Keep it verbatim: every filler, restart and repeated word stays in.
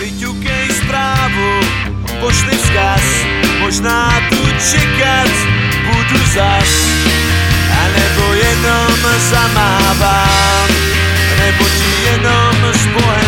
Vyťukej správu, pošli vzkaz, možná tu čekat budu zas. A nebo jenom zamávám, nebo ti jenom s Bohem